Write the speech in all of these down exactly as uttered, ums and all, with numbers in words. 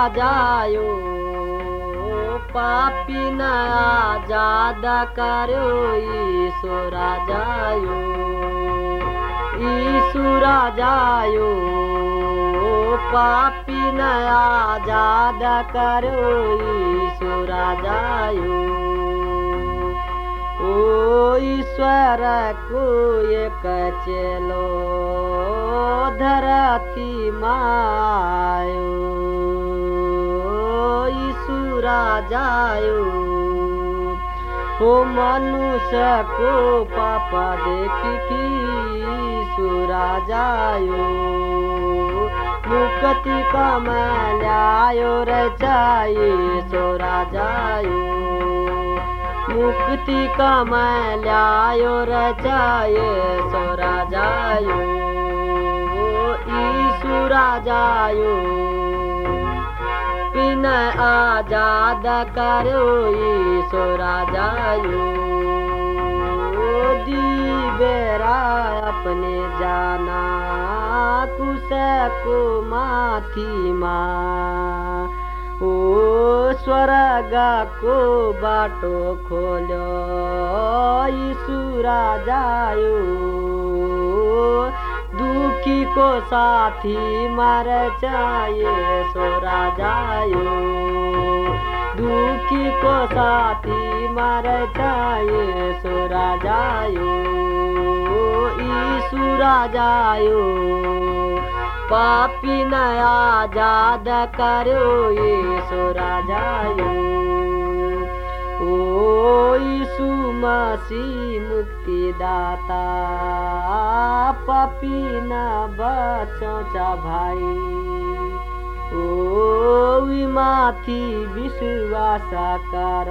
जायो पापी न आजाद करो यीशु राजायो यीशु राजायो पापी न आजाद करो यीशु राजायो ओ ईश्वर को एक चेलो धरती मायो यीशु राजायो ओ मनुष्य को पापा देखी यीशु राजायो मुक्ति कमायो रचाये सो राजायो मुक्ति कमायो रचाये सो राजायो यीशु राजायो पिन आजाद करो यीशु राजायो दिवेरा अपने जाना कुश को माथी माँ ओ स्वर्ग को बाटो खोलो यीशु राजायो दुखी को साथी मार चाहिए सो राजायो दुखी को साथी मार चाहिए सो राजायो यीशु राजायो पापी न आजाद करो यीशु राजायो ओ यीशु मसीह मुक्तिदाता पापी न बचो चा भाई ओ माथी विश्वास कर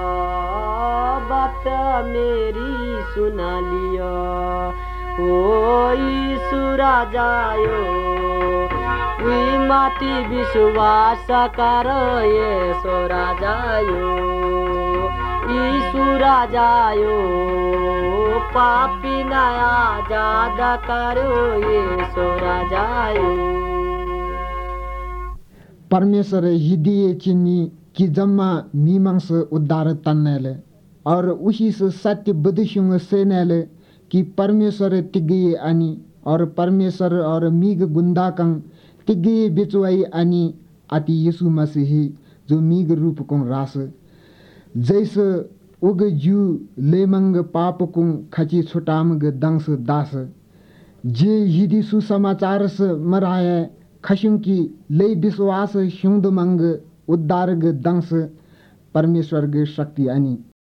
बात मेरी सुन लियो ओ यीशु राजायो वी माती विश्वास कर यीशु राजायो यीशु राजायो पापी न आजाद करो यीशु राजायो परमेश्वर हिदिए चिन्नी कि जम्मा मीमांस उद्धार तन्नेले और उसी से सत्य बुद्धिशुंग सेनेले कि परमेश्वर तिगे अनि और परमेश्वर और मीग गुंदाकंग तिगे बिचुआई अनि अति यीशु मसीह जो मीग रूप को रास जैसे उग जू लेमंग पाप को खची छुटामग दंस दास जे हिदी सुसमाचार से मराए खशुं की ले विश्वास शुंद मंग उद्धार दंस परमेश्वर गे शक्ति अनि